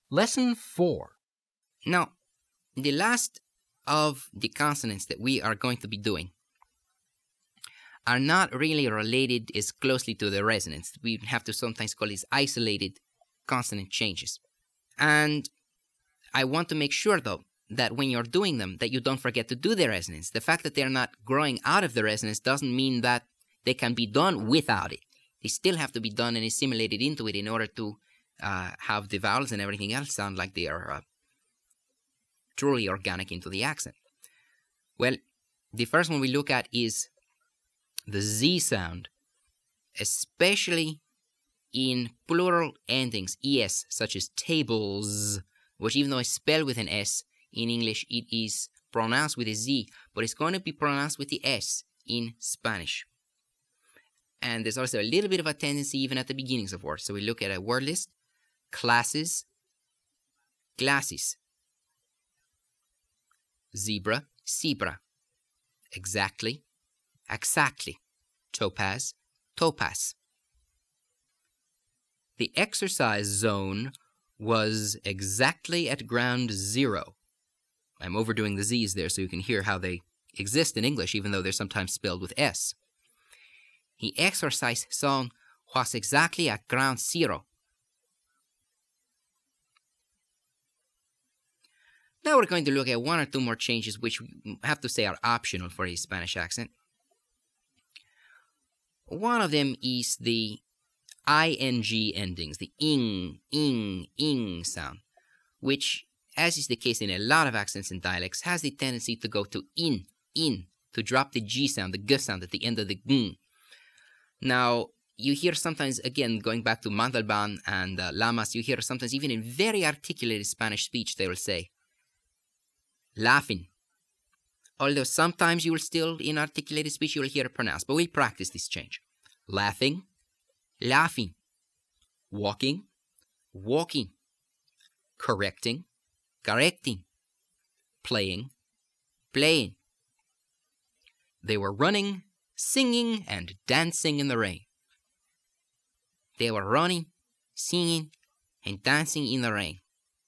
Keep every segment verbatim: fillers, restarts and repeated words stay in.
Lesson four. Now, the last of the consonants that we are going to be doing are not really related as closely to the resonance. We have to sometimes call these isolated consonant changes. And I want to make sure, though, that when you're doing them, that you don't forget to do the resonance. The fact that they're not growing out of the resonance doesn't mean that they can be done without it. They still have to be done and assimilated into it in order to uh, have the vowels and everything else sound like they are uh, truly organic into the accent. Well, the first one we look at is the Z sound, especially in plural endings, es, such as tables, which even though it's spelled with an S, in English it is pronounced with a Z, but it's going to be pronounced with the S in Spanish. And there's also a little bit of a tendency even at the beginnings of words. So we look at a word list: classes, classes, zebra, zebra, exactly, exactly, topaz, topaz. The exercise zone was exactly at ground zero. I'm overdoing the Z's there so you can hear how they exist in English, even though they're sometimes spelled with S. The exercise zone was exactly at ground zero. Now we're going to look at one or two more changes which we have to say are optional for a Spanish accent. One of them is the ing endings, the ing, ing, ing sound, which, as is the case in a lot of accents and dialects, has the tendency to go to in, in, to drop the G sound, the G sound at the end of the ng. Now, you hear sometimes, again, going back to Montalban and uh, Lamas, you hear sometimes even in very articulated Spanish speech, they will say, laughing. Although sometimes you will still, in articulated speech, you will hear it pronounced, but we'll practice this change. Laughing, laughing. Walking, walking. Correcting, correcting. Playing, playing. They were running, singing, and dancing in the rain. They were running, singing, and dancing in the rain.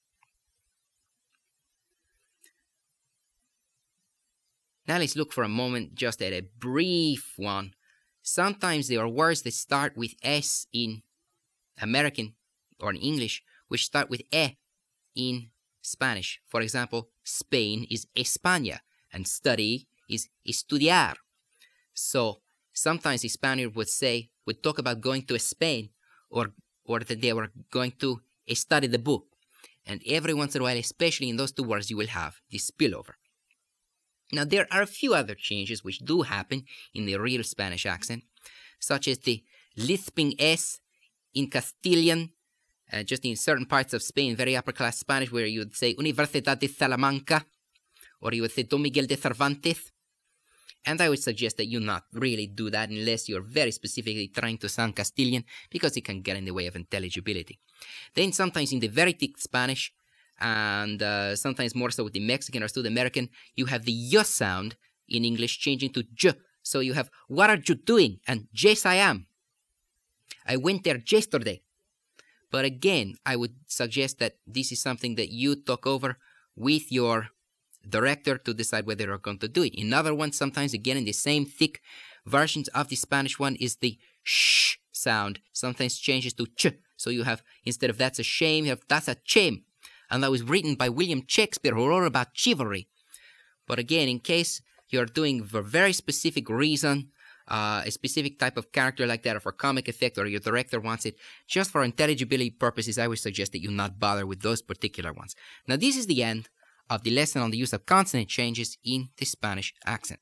Now let's look for a moment just at a brief one. Sometimes there are words that start with S in American or in English, which start with E in Spanish. For example, Spain is España, and study is estudiar. So sometimes the Spaniard would say, would talk about going to Spain, or or that they were going to study the book. And every once in a while, especially in those two words, you will have this spillover. Now, there are a few other changes which do happen in the real Spanish accent, such as the lisping S in Castilian, uh, just in certain parts of Spain, very upper-class Spanish, where you would say Universidad de Salamanca, or you would say Don Miguel de Cervantes. And I would suggest that you not really do that unless you're very specifically trying to sound Castilian, because it can get in the way of intelligibility. Then sometimes in the very thick Spanish, and uh, sometimes more so with the Mexican or South American, you have the Y sound in English changing to J. So you have, what are you doing? And yes, I am. I went there yesterday. But again, I would suggest that this is something that you talk over with your director to decide whether you're going to do it. Another one, sometimes again in the same thick versions of the Spanish one, is the sh sound. Sometimes changes to ch. So you have, instead of that's a shame, you have that's a shame. And that was written by William Shakespeare, who wrote about chivalry. But again, in case you're doing for a very specific reason, uh, a specific type of character like that, or for comic effect, or your director wants it, just for intelligibility purposes, I would suggest that you not bother with those particular ones. Now, this is the end of the lesson on the use of consonant changes in the Spanish accent.